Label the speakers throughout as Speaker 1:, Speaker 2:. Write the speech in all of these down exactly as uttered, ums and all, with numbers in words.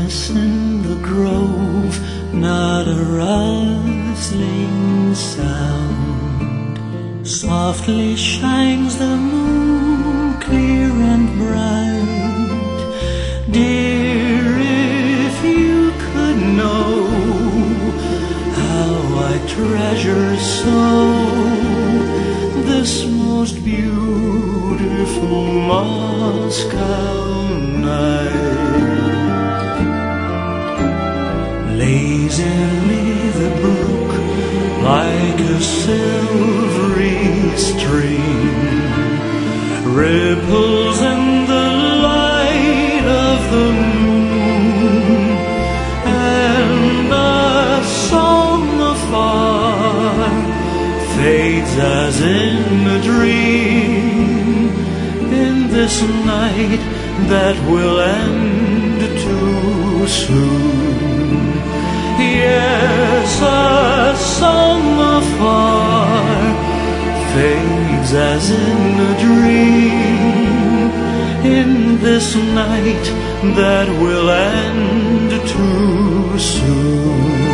Speaker 1: Stillness in the grove, not a rustling sound. Softly shines the moon, clear and bright. Dear, if you could know how I treasure so this most beautiful Moscow night. Lazily the brook, like a silvery stream, ripples in the light of the moon, and a song afar fades as in a dream, in this night that will end too soon. Yes, a song afar fades as in a dream, in this night that will end too soon.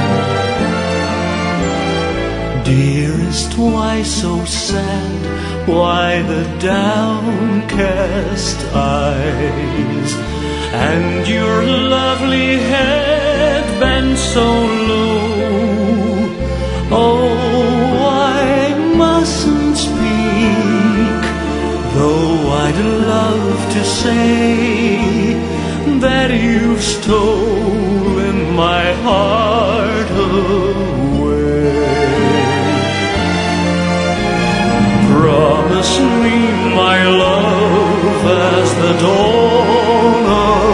Speaker 1: Dearest, why so sad? Why the downcast eyes? And your lovely head bent so low. Oh, I mustn't speak, though I'd love to say that you've stolen my heart away. Promise me, my love, as the dawn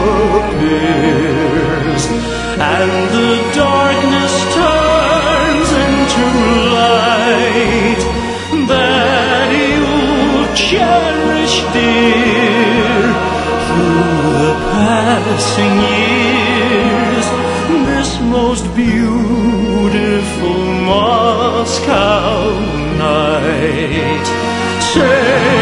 Speaker 1: appears and the darkness turns into light, that you'll cherish, dear, through the passing years, this most beautiful Moscow night. Say